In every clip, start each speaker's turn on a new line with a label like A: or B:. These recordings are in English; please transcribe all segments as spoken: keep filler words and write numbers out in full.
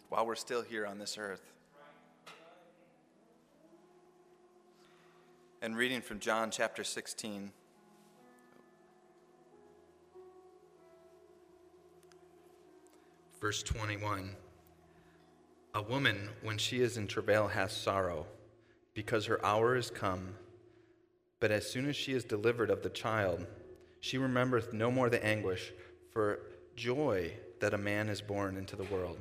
A: while we're still here on this earth. And reading from John chapter sixteen.
B: Verse twenty-one. A woman, when she is in travail, has sorrow, because her hour is come. But as soon as she is delivered of the child, she remembereth no more the anguish for joy that a man is born into the world.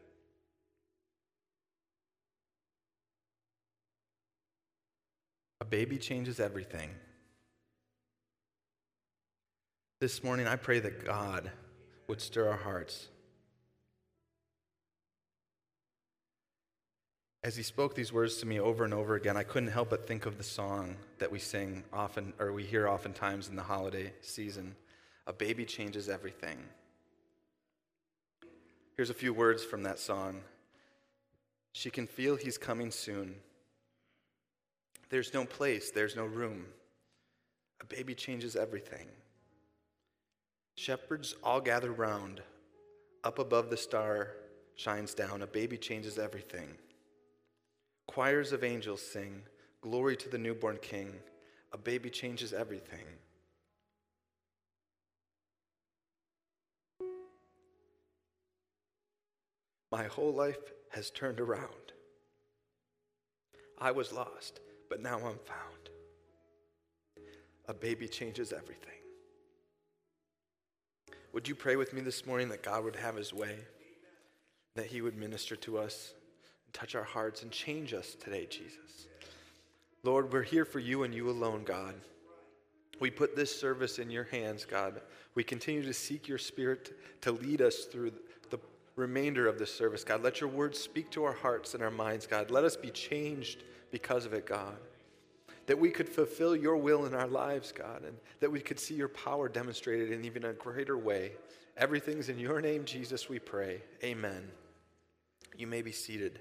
B: A baby changes everything. This morning, I pray that God would stir our hearts. As he spoke these words to me over and over again, I couldn't help but think of the song that we sing often, or we hear oftentimes in the holiday season. A baby changes everything. Here's a few words from that song. She can feel he's coming soon. There's no place, there's no room. A baby changes everything. Shepherds all gather round. Up above the star shines down. A baby changes everything. Choirs of angels sing, glory to the newborn King. A baby changes everything. My whole life has turned around. I was lost, but now I'm found. A baby changes everything. Would you pray with me this morning that God would have his way, that he would minister to us, touch our hearts, and change us today, Jesus. Lord, we're here for you and you alone, God. We put this service in your hands, God. We continue to seek your Spirit to lead us through the remainder of this service, God. Let your word speak to our hearts and our minds, God. Let us be changed because of it, God. That we could fulfill your will in our lives, God, and that we could see your power demonstrated in even a greater way. Everything's in your name, Jesus, we pray. Amen. You may be seated.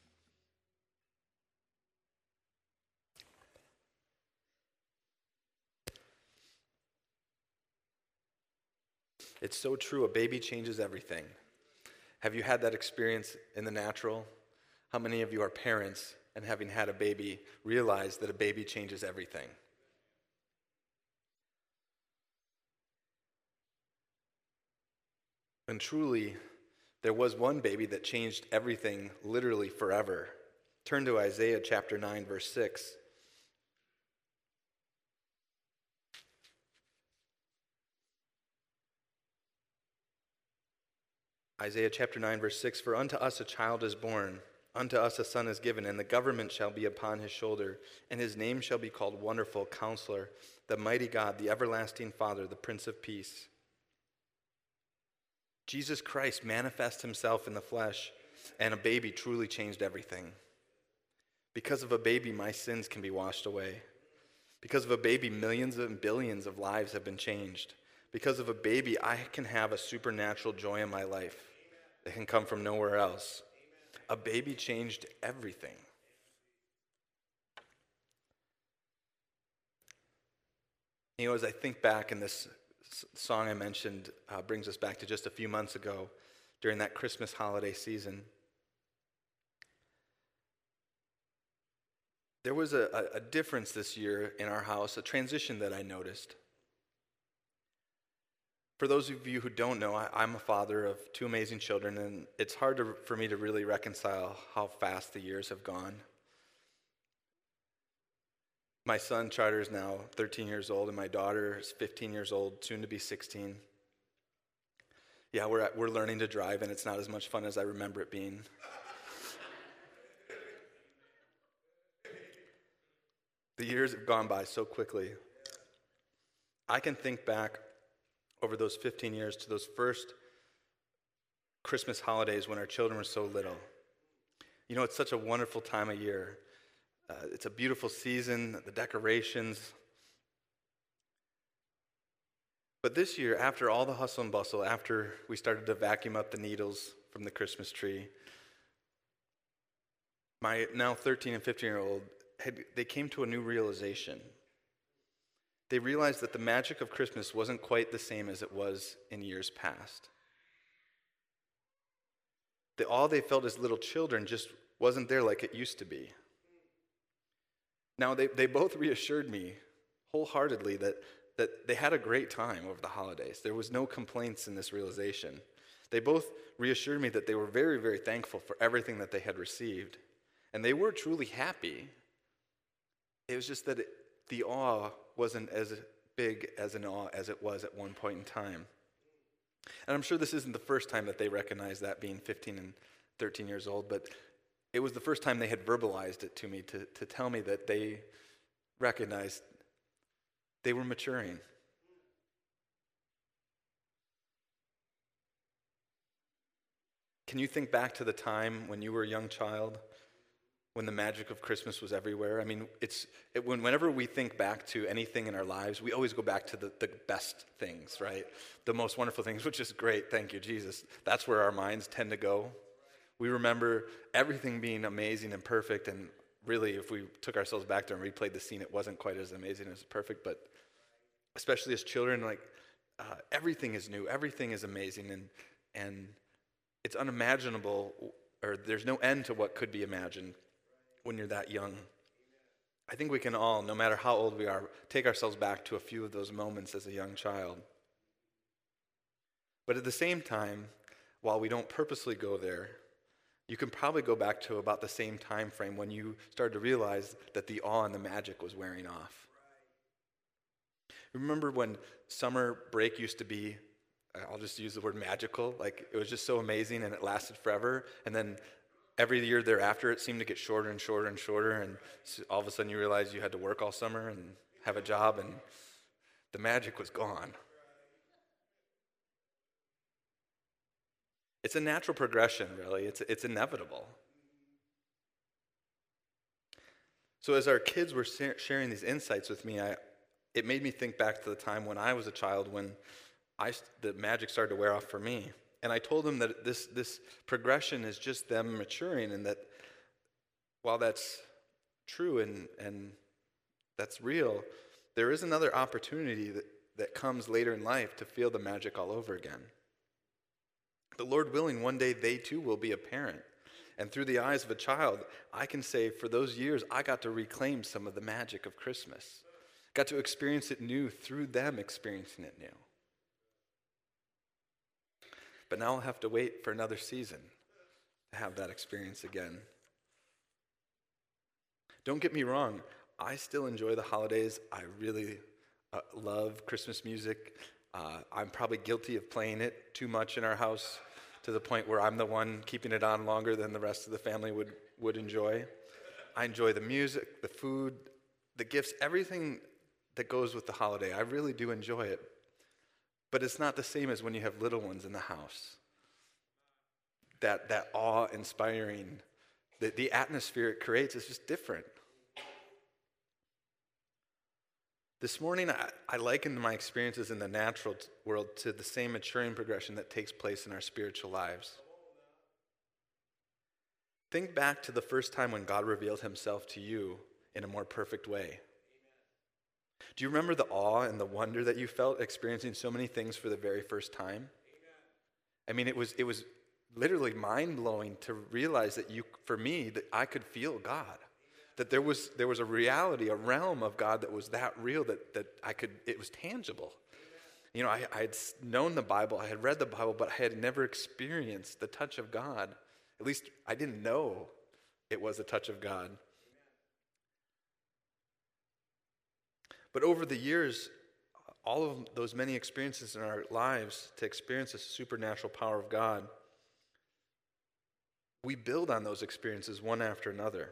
B: It's so true. A baby changes everything. Have you had that experience in the natural? How many of you are parents and having had a baby realize that a baby changes everything? And truly, there was one baby that changed everything literally forever. Turn to Isaiah chapter nine, verse six. Isaiah chapter nine, verse six, For unto us a child is born, unto us a son is given, and the government shall be upon his shoulder, and his name shall be called Wonderful Counselor, the Mighty God, the Everlasting Father, the Prince of Peace. Jesus Christ manifests himself in the flesh, and a baby truly changed everything. Because of a baby, my sins can be washed away. Because of a baby, millions and billions of lives have been changed. Because of a baby, I can have a supernatural joy in my life that can come from nowhere else. A baby changed everything. You know, as I think back, and this song I mentioned uh, brings us back to just a few months ago during that Christmas holiday season. There was a, a difference this year in our house, a transition that I noticed. For those of you who don't know, I, I'm a father of two amazing children, and it's hard to, for me to really reconcile how fast the years have gone. My son, Charter, is now thirteen years old, and my daughter is fifteen years old, soon to be sixteen. Yeah, we're, we're learning to drive, and it's not as much fun as I remember it being. The years have gone by so quickly. I can think back over those fifteen years to those first Christmas holidays when our children were so little. You know, it's such a wonderful time of year. Uh, it's a beautiful season, the decorations. But this year, after all the hustle and bustle, after we started to vacuum up the needles from the Christmas tree, my now thirteen and fifteen-year-old, had, they came to a new realization. They realized that the magic of Christmas wasn't quite the same as it was in years past.
C: The awe they felt as little children just wasn't there like it used to be. Now, they, they both reassured me wholeheartedly that, that they had a great time over the holidays. There was no complaints in this realization. They both reassured me that they were very, very thankful for everything that they had received. And they were truly happy. It was just that it, the awe wasn't as big as an awe as it was at one point in time. And I'm sure this isn't the first time that they recognized that, being fifteen and thirteen years old, but it was the first time they had verbalized it to me to, to tell me that they recognized they were maturing. Can you think back to the time when you were a young child, when the magic of Christmas was everywhere? I mean, it's it, when, whenever we think back to anything in our lives, we always go back to the, the best things, right? The most wonderful things, which is great, thank you, Jesus. That's where our minds tend to go. We remember everything being amazing and perfect, and really, if we took ourselves back there and replayed the scene, it wasn't quite as amazing as perfect, but especially as children, like, uh, everything is new, everything is amazing, and and it's unimaginable, or there's no end to what could be imagined when you're that young. I think we can all, no matter how old we are, take ourselves back to a few of those moments as a young child. But at the same time, while we don't purposely go there, you can probably go back to about the same time frame when you started to realize that the awe and the magic was wearing off. Remember when summer break used to be, I'll just use the word magical, like it was just so amazing and it lasted forever, and then every year thereafter it seemed to get shorter and shorter and shorter, and all of a sudden you realized you had to work all summer and have a job, and the magic was gone. It's a natural progression, really. It's it's inevitable. So as our kids were sharing these insights with me, I, it made me think back to the time when I was a child, when I, the magic started to wear off for me. And I told them that this this progression is just them maturing, and that while that's true and, and that's real, there is another opportunity that, that comes later in life to feel the magic all over again. The Lord willing, one day they too will be a parent. And through the eyes of a child, I can say for those years, I got to reclaim some of the magic of Christmas. Got to experience it new through them experiencing it new. But now I'll have to wait for another season to have that experience again. Don't get me wrong, I still enjoy the holidays. I really uh, love Christmas music. Uh, I'm probably guilty of playing it too much in our house, to the point where I'm the one keeping it on longer than the rest of the family would, would enjoy. I enjoy the music, the food, the gifts, everything that goes with the holiday. I really do enjoy it. But it's not the same as when you have little ones in the house. That that awe-inspiring, the, the atmosphere it creates is just different. This morning, I, I likened my experiences in the natural t- world to the same maturing progression that takes place in our spiritual lives. Think back to the first time when God revealed himself to you in a more perfect way. Do you remember the awe and the wonder that you felt experiencing so many things for the very first time? I mean, it was it was literally mind-blowing to realize that you, for me, that I could feel God. That there was there was a reality, a realm of God that was that real, that that I could, it was tangible. You know, I, I had known the Bible, I had read the Bible, but I had never experienced the touch of God. At least I didn't know it was the touch of God. But over the years, all of those many experiences in our lives to experience the supernatural power of God, we build on those experiences one after another.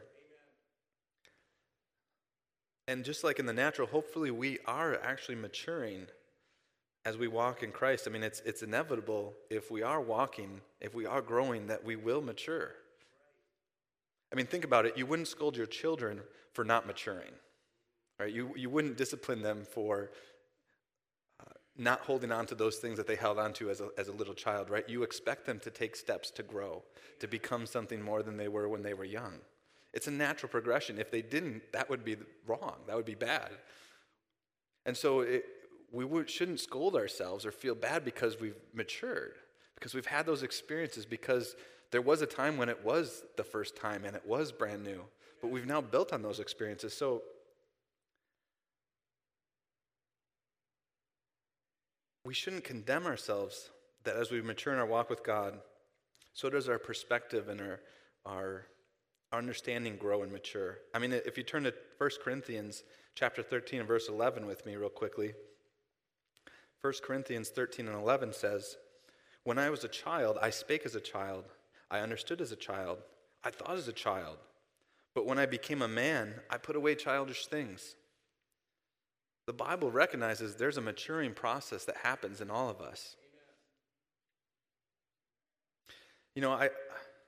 C: And just like in the natural, hopefully we are actually maturing as we walk in Christ. I mean, it's it's inevitable if we are walking, if we are growing, that we will mature. I mean, think about it. You wouldn't scold your children for not maturing, right? You you wouldn't discipline them for uh, not holding on to those things that they held on to as a, as a little child, right? You expect them to take steps to grow, to become something more than they were when they were young. It's a natural progression. If they didn't, that would be wrong. That would be bad. And so it, we would, shouldn't scold ourselves or feel bad because we've matured, because we've had those experiences, because there was a time when it was the first time and it was brand new, but we've now built on those experiences. So we shouldn't condemn ourselves that as we mature in our walk with God, so does our perspective and our, our our understanding grow and mature. I mean, if you turn to First Corinthians chapter thirteen and verse eleven with me real quickly. First Corinthians thirteen and eleven says, "When I was a child, I spake as a child. I understood as a child. I thought as a child. But when I became a man, I put away childish things." The Bible recognizes there's a maturing process that happens in all of us. You know, I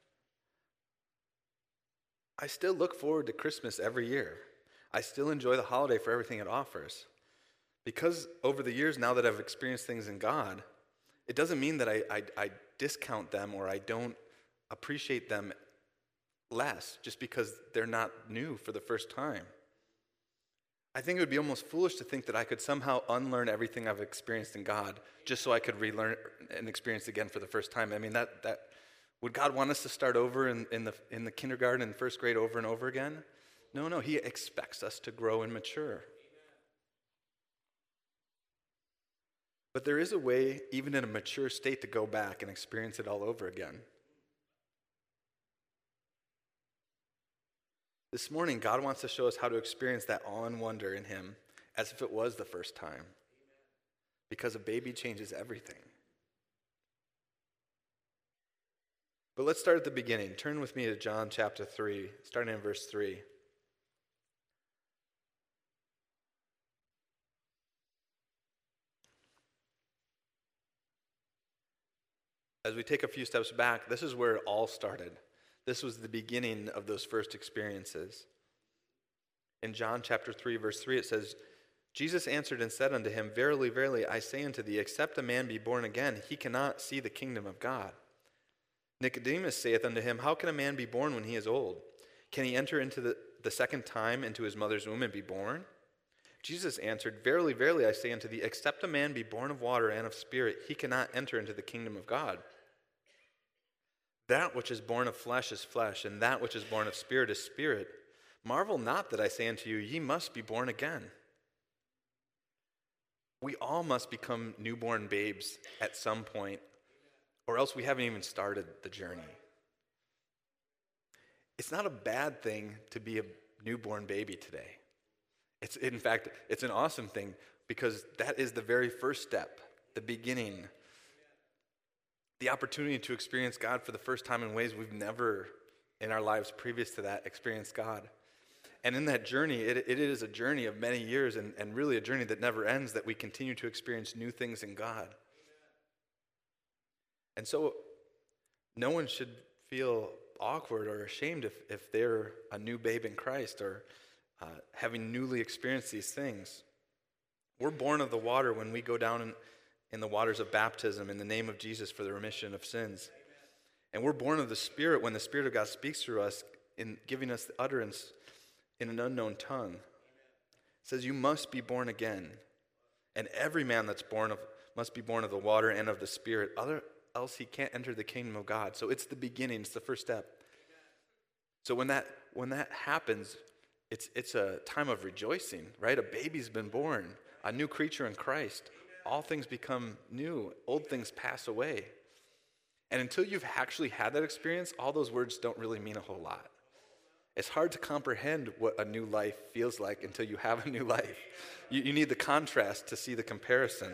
C: I still look forward to Christmas every year. I still enjoy the holiday for everything it offers. Because over the years, now that I've experienced things in God, it doesn't mean that I, I, I discount them or I don't appreciate them less just because they're not new for the first time. I think it would be almost foolish to think that I could somehow unlearn everything I've experienced in God just so I could relearn and experience it again for the first time. I mean, that that would God want us to start over in, in the in the kindergarten and first grade over and over again? No, no, he expects us to grow and mature. But there is a way, even in a mature state, to go back and experience it all over again. This morning, God wants to show us how to experience that awe and wonder in him as if it was the first time. Because a baby changes everything. But let's start at the beginning. Turn with me to John chapter three, starting in verse three. As we take a few steps back, this is where it all started. This was the beginning of those first experiences. In John chapter three, verse three, it says, "Jesus answered and said unto him, Verily, verily, I say unto thee, except a man be born again, he cannot see the kingdom of God. Nicodemus saith unto him, How can a man be born when he is old? Can he enter into the, the second time into his mother's womb and be born? Jesus answered, Verily, verily, I say unto thee, except a man be born of water and of spirit, he cannot enter into the kingdom of God. That which is born of flesh is flesh, and that which is born of spirit is spirit. Marvel not that I say unto you, ye must be born again." We all must become newborn babes at some point, or else we haven't even started the journey. It's not a bad thing to be a newborn baby today. It's, in fact, it's an awesome thing because that is the very first step, the beginning, the opportunity to experience God for the first time in ways we've never in our lives previous to that experienced God. And in that journey, it, it is a journey of many years and, and really a journey that never ends, that we continue to experience new things in God. And so no one should feel awkward or ashamed if, if they're a new babe in Christ or uh, having newly experienced these things. We're born of the water when we go down in, in the waters of baptism in the name of Jesus for the remission of sins. And we're born of the Spirit when the Spirit of God speaks through us in giving us the utterance in an unknown tongue. It says you must be born again. And every man that's born of must be born of the water and of the Spirit. Other else he can't enter the kingdom of God. So it's the beginning, it's the first step. So when that when that happens, it's it's a time of rejoicing, right? A baby's been born, a new creature in Christ. All things become new, old things pass away. And until you've actually had that experience, all those words don't really mean a whole lot. It's hard to comprehend what a new life feels like until you have a new life. You, you need the contrast to see the comparison.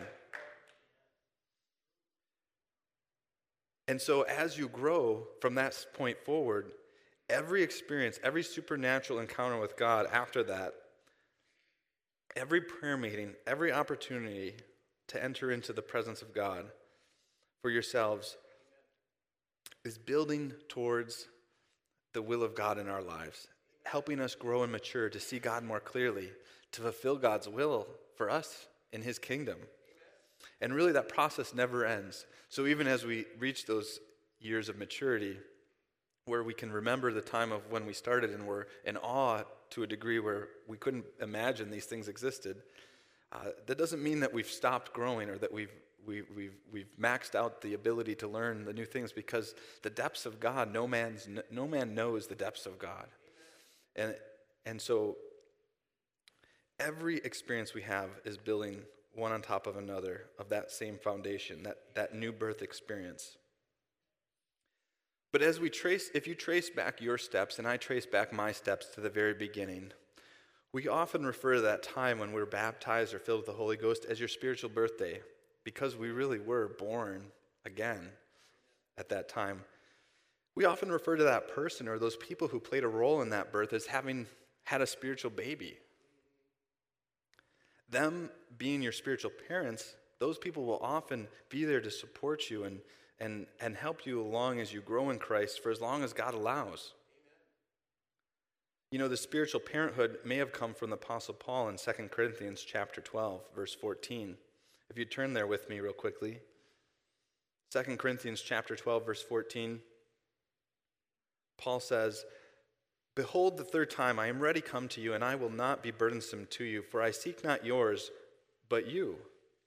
C: And so as you grow from that point forward, every experience, every supernatural encounter with God after that, every prayer meeting, every opportunity to enter into the presence of God for yourselves is building towards the will of God in our lives, helping us grow and mature to see God more clearly, to fulfill God's will for us in his kingdom. And really that process never ends. So even as we reach those years of maturity, where we can remember the time of when we started and we're in awe to a degree where we couldn't imagine these things existed, uh, that doesn't mean that we've stopped growing or that we've we, we've, we've maxed out the ability to learn the new things because the depths of God, no man's no man knows the depths of God. And, and so every experience we have is building one on top of another of that same foundation, that, that new birth experience. But as we trace, if you trace back your steps, and I trace back my steps to the very beginning, we often refer to that time when we're baptized or filled with the Holy Ghost as your spiritual birthday, because we really were born again at that time. We often refer to that person or those people who played a role in that birth as having had a spiritual baby. Them being your spiritual parents, those people will often be there to support you and And, and help you along as you grow in Christ for as long as God allows. You know, the spiritual parenthood may have come from the Apostle Paul in Second Corinthians chapter twelve, verse fourteen. If you turn there with me real quickly. Second Corinthians chapter twelve, verse fourteen. Paul says, "Behold, the third time I am ready come to you, and I will not be burdensome to you, for I seek not yours, but you."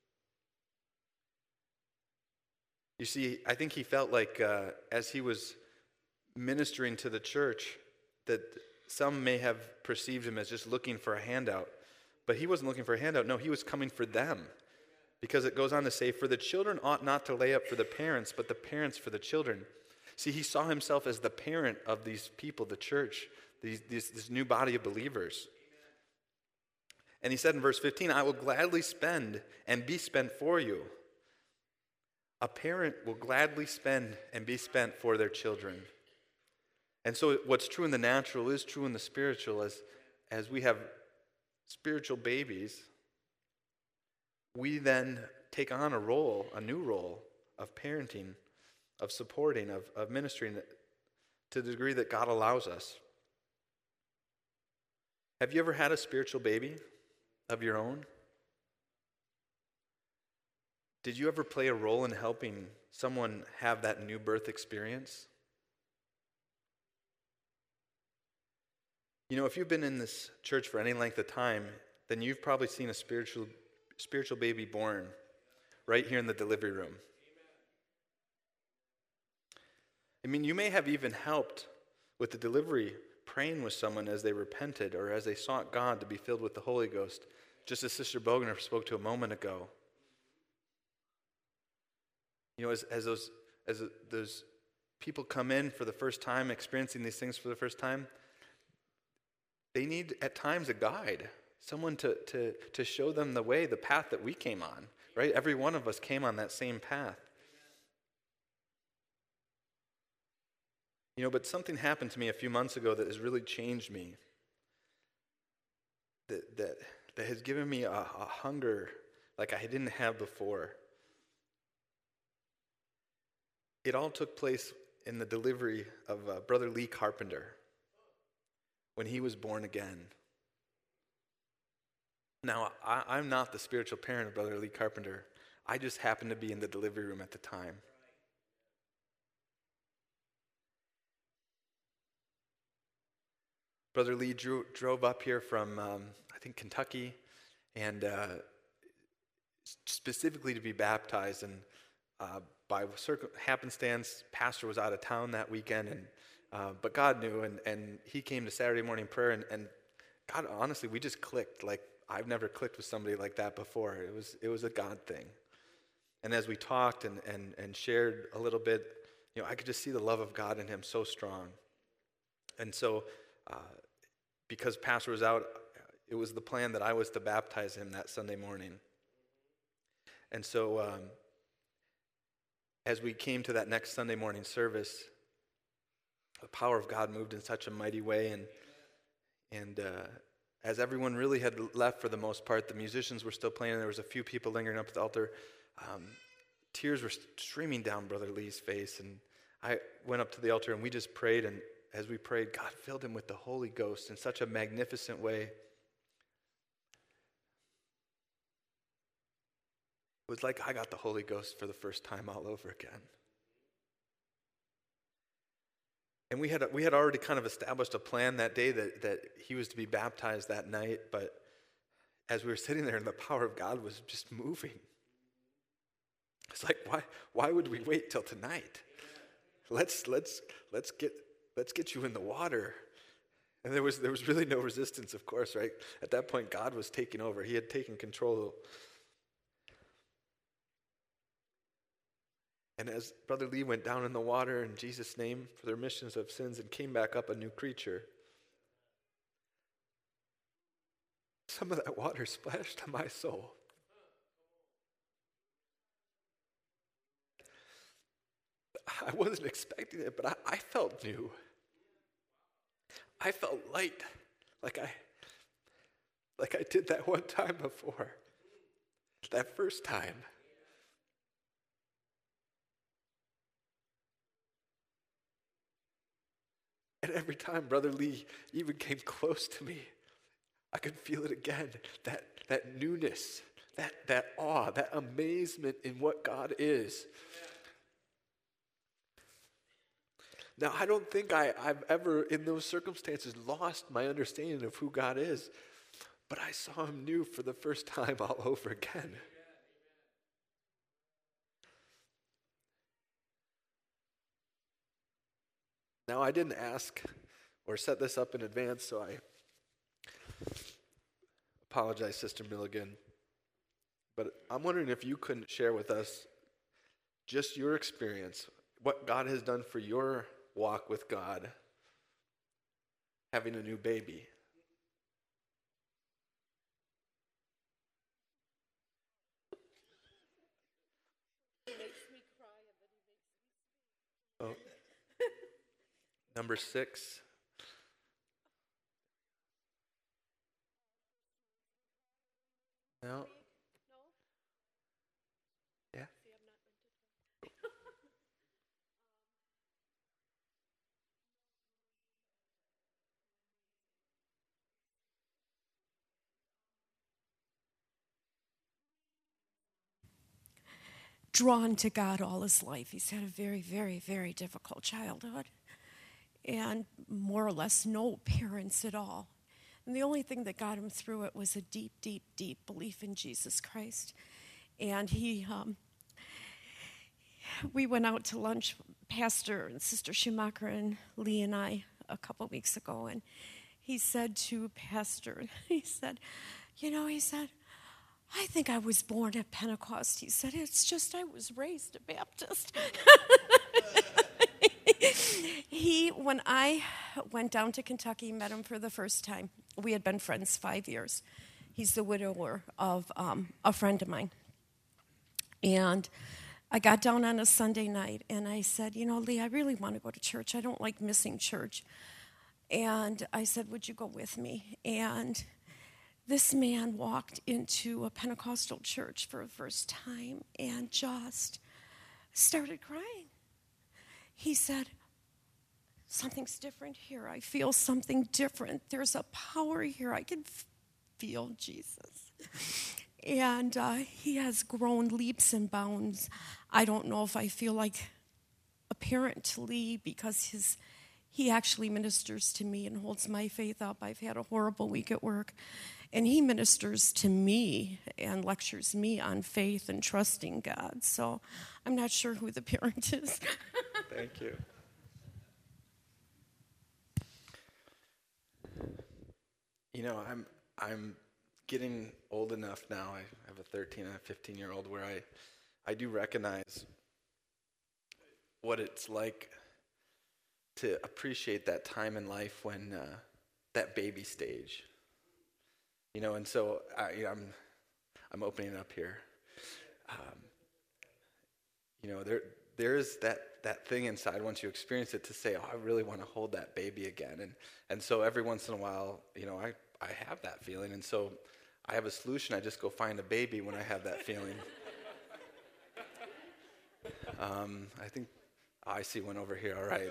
C: You see, I think he felt like uh, as he was ministering to the church that some may have perceived him as just looking for a handout. But he wasn't looking for a handout. No, he was coming for them. Because it goes on to say, "For the children ought not to lay up for the parents, but the parents for the children." See, he saw himself as the parent of these people, the church, these, these, this new body of believers. And he said in verse fifteen, "I will gladly spend and be spent for you." A parent will gladly spend and be spent for their children. And so what's true in the natural is true in the spiritual. As, as we have spiritual babies, we then take on a role, a new role of parenting, of supporting, of, of ministering to the degree that God allows us. Have you ever had a spiritual baby of your own? Did you ever play a role in helping someone have that new birth experience? You know, if you've been in this church for any length of time, then you've probably seen a spiritual spiritual baby born right here in the delivery room. I mean, you may have even helped with the delivery, praying with someone as they repented or as they sought God to be filled with the Holy Ghost, just as Sister Bogner spoke to a moment ago. You know, as, as those as those people come in for the first time, experiencing these things for the first time, they need at times a guide, someone to, to, to show them the way, the path that we came on, right? Every one of us came on that same path. You know, but something happened to me a few months ago that has really changed me, that that, that has given me a, a hunger like I didn't have before. It all took place in the delivery of uh, Brother Lee Carpenter when he was born again. Now, I, I'm not the spiritual parent of Brother Lee Carpenter. I just happened to be in the delivery room at the time. Brother Lee drew, drove up here from, um, I think, Kentucky, and uh, specifically to be baptized. And uh, by circ- happenstance, pastor was out of town that weekend, and uh, but God knew, and, and he came to Saturday morning prayer, and, and God, honestly, we just clicked. Like I've never clicked with somebody like that before. It was it was a God thing. And as we talked and and and shared a little bit, you know, I could just see the love of God in him so strong. And so, uh, because pastor was out, it was the plan that I was to baptize him that Sunday morning. And so, um, as we came to that next Sunday morning service, the power of God moved in such a mighty way, and and uh, as everyone really had left for the most part, the musicians were still playing, and there was a few people lingering up at the altar. Um, tears were streaming down Brother Lee's face, and I went up to the altar, and we just prayed, and as we prayed, God filled him with the Holy Ghost in such a magnificent way. It was like I got the Holy Ghost for the first time all over again. And we had we had already kind of established a plan that day that, that he was to be baptized that night, but as we were sitting there and the power of God was just moving,
B: It's like, why, why would we wait till tonight? Let's, let's, let's, get, let's get you in the water. And there was, there was really no resistance, of course, right? At that point, God was taking over. He had taken control. And as Brother Lee went down in the water in Jesus' name for the remissions of sins and came back up a new creature, some of that water splashed on my soul. I wasn't expecting it, but I, I felt new. I felt light, like I, like I did that one time before, that first time. And every time Brother Lee even came close to me, I could feel it again, that, that newness, that, that awe, that amazement in what God is. Now, I don't think I, I've ever, in those circumstances, lost my understanding of who God is, but I saw him new for the first time all over again. Now, I didn't ask or set this up in advance, so I apologize, Sister Milligan. But I'm wondering if you couldn't share with us just your experience, what God has done for your walk with God, having a new baby.
D: He makes me cry, and then he makes me
B: Oh. Number six. No.
D: No?
B: Yeah.
D: See, I'm not meant to talk. Drawn to God all his life. He's had a very, very, very difficult childhood. And more or less no parents at all. And the only thing that got him through it was a deep, deep, deep belief in Jesus Christ. And he, um, we went out to lunch, Pastor and Sister Schumacher and Lee and I, a couple of weeks ago, and he said to Pastor, he said, you know, he said, I think I was born at Pentecost. He said, it's just I was raised a Baptist. He, when I went down to Kentucky, met him for the first time. We had been friends five years. He's the widower of um, a friend of mine. And I got down on a Sunday night, and I said, you know, Lee, I really want to go to church. I don't like missing church. And I said, would you go with me? And this man walked into a Pentecostal church for the first time and just started crying. He said, something's different here. I feel something different. There's a power here. I can f- feel Jesus. And uh, he has grown leaps and bounds. I don't know if I feel like a parent to Lee because his he actually ministers to me and holds my faith up. I've had a horrible week at work. And he ministers to me and lectures me on faith and trusting God. So I'm not sure who the parent is.
B: Thank you. You know, I'm I'm getting old enough now. I have a thirteen and a fifteen-year-old where I, I do recognize what it's like to appreciate that time in life when uh, that baby stage. You know, and so I, I'm I'm opening up here. Um, you know, there there is that, that thing inside once you experience it to say, oh, I really want to hold that baby again. And and so every once in a while, you know, I, I have that feeling. And so I have a solution. I just go find a baby when I have that feeling. um, I think, oh, I see one over here. All right.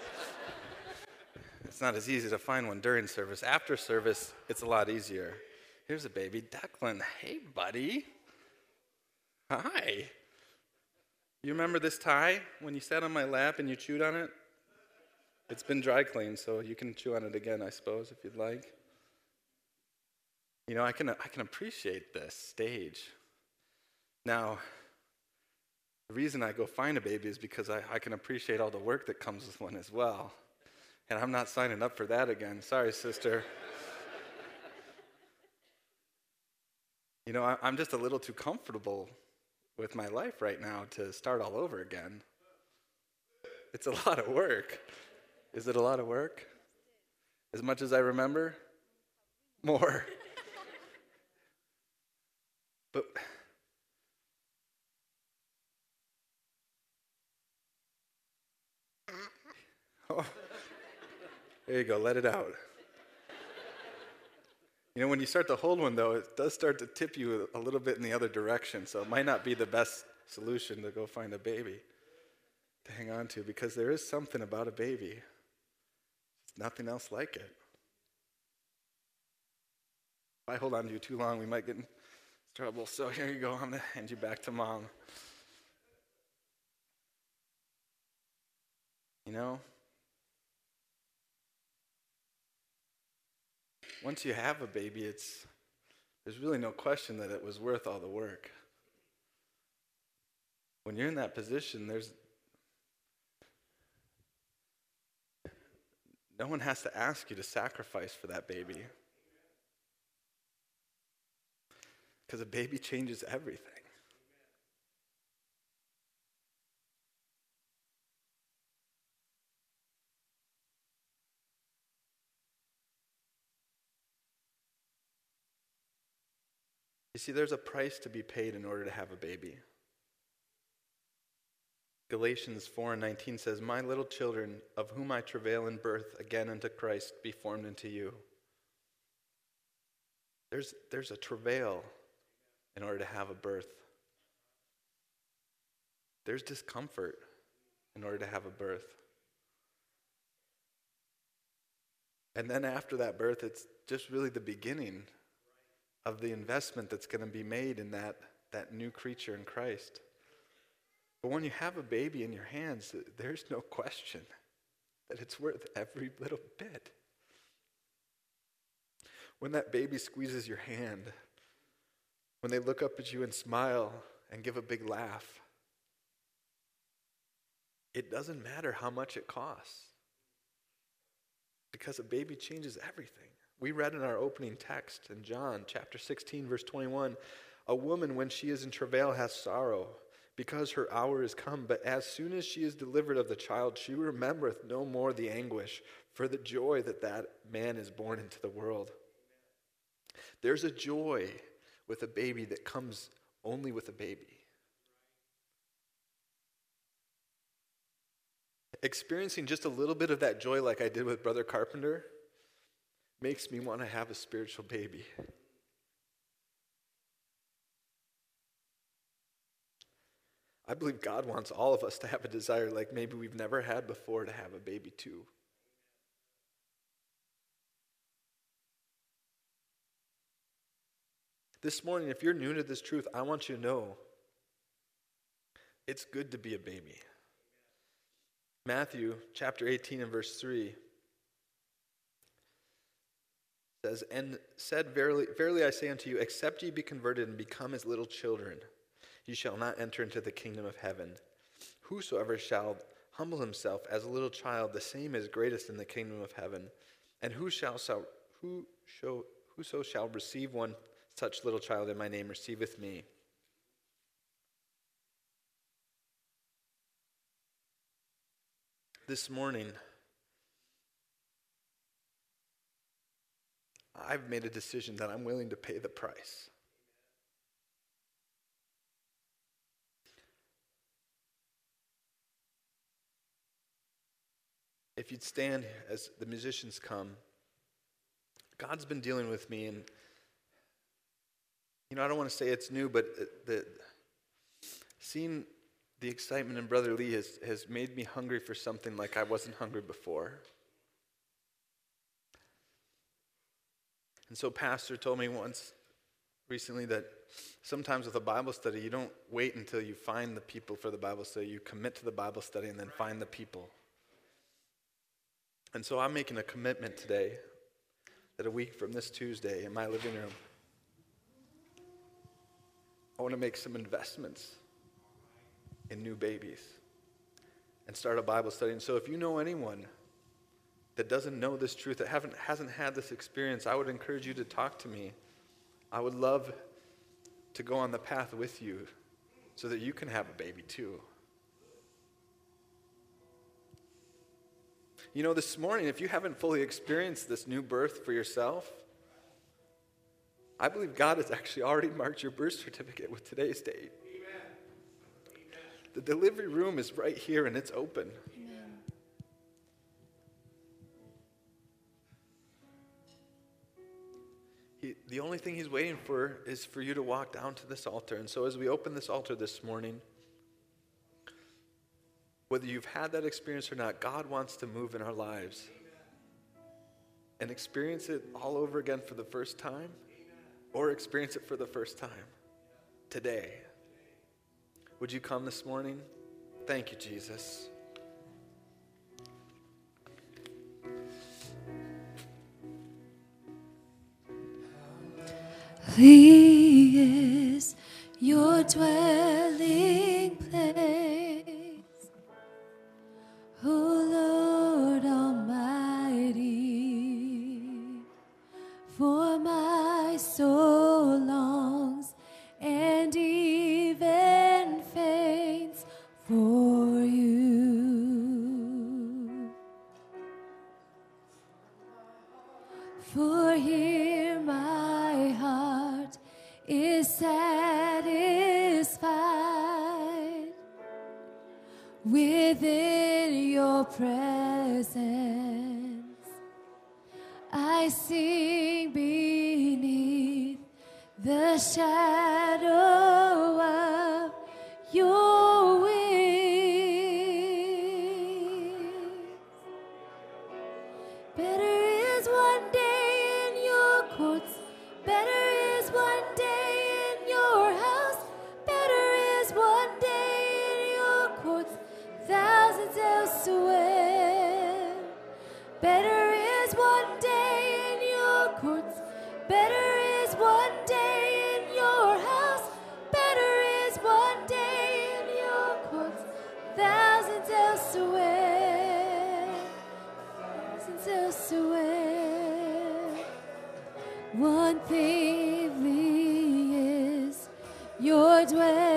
B: It's not as easy to find one during service. After service, it's a lot easier. Here's a baby. Declan, hey, buddy. Hi. You remember this tie when you sat on my lap and you chewed on it? It's been dry cleaned, so you can chew on it again, I suppose, if you'd like. You know, I can I can appreciate this stage. Now,
C: The reason I go find a baby is because I, I can appreciate all the work that comes with one as well. And I'm not signing up for that again. Sorry, sister. You know, I, I'm just a little too comfortable with my life right now to start all over again. It's a lot of work. Is it a lot of work? As much as I remember? More. But oh, there you go, let it out. You know, when you start to hold one, though, it does start to tip you a little bit in the other direction, so it might not be the best solution to go find a baby to hang on to, because there is something about a baby. There's nothing else like it. If I hold on to you too long, we might get in trouble. So here you go, I'm going to hand you back to Mom. You know, once you have a baby, it's there's really no question that it was worth all the work. When you're in that position, there's no one has to ask you to sacrifice for that baby. Because a baby changes everything. You see, there's a price to be paid in order to have a baby. Galatians four and nineteen says, "My little children, of whom I travail in birth again unto Christ, be formed into you." There's, there's a travail in order to have a birth. There's discomfort in order to have a birth. And then after that birth, it's just really the beginning of the investment that's going to be made in that, that new creature in Christ. But when you have a baby in your hands, there's no question that it's worth every little bit. When that baby squeezes your hand, when they look up at you and smile and give a big laugh, it doesn't matter how much it costs, because a baby changes everything. We read in our opening text in John chapter sixteen, verse twenty-one, "A woman, when she is in travail, has sorrow, because her hour is come. But as soon as she is delivered of the child, she remembereth no more the anguish for the joy that that man is born into the world." There's a joy with a baby that comes only with a baby. Experiencing just a little bit of that joy like I did with Brother Carpenter makes me want to have a spiritual baby. I believe God wants all of us to have a desire like maybe we've never had before to have a baby too. This morning, if you're new to this truth, I want you to know it's good to be a baby. Matthew chapter eighteen and verse three says, "And said, verily, verily I say unto you, except ye be converted and become as little children, ye shall not enter into the kingdom of heaven. Whosoever shall humble himself as a little child, the same is greatest in the kingdom of heaven. And who shall, shall who shall, whoso shall receive one such little child in my name receiveth me." This morning, I've made a decision that I'm willing to pay the price. If you'd stand as the musicians come, God's been dealing with me, and you know, I don't want to say it's new, but the seeing the excitement in Brother Lee has, has made me hungry for something like I wasn't hungry before. And so Pastor told me once recently that sometimes with a Bible study, you don't wait until you find the people for the Bible study. You commit to the Bible study and then find the people. And so I'm making a commitment today that a week from this Tuesday in my living room, I want to make some investments in new babies and start a Bible study. And so if you know anyone that doesn't know this truth, that haven't, hasn't had this experience, I would encourage you to talk to me. I would love to go on the path with you so that you can have a baby too. You know, this morning, if you haven't fully experienced this new birth for yourself, I believe God has actually already marked your birth certificate with today's date. Amen. The delivery room is right here and it's open.
D: Amen.
C: He, the only thing he's waiting for is for you to walk down to this altar. And so as we open this altar this morning, whether you've had that experience or not, God wants to move in our lives and experience it all over again for the first time, or experience it for the first time today. Would you come this morning? Thank you, Jesus.
E: He is your dwelling place, O Lord Almighty, for my soul longs and even faints for you. For here my heart is satisfied within your presence. I sing beneath the shadow of your wings. Better is one day in your courts, better is one day in your house, better is one day in your courts, thousands elsewhere. Better is one day in your courts, better is one day in your house, better is one day in your courts, thousands elsewhere, thousands elsewhere. One thing is your dwelling.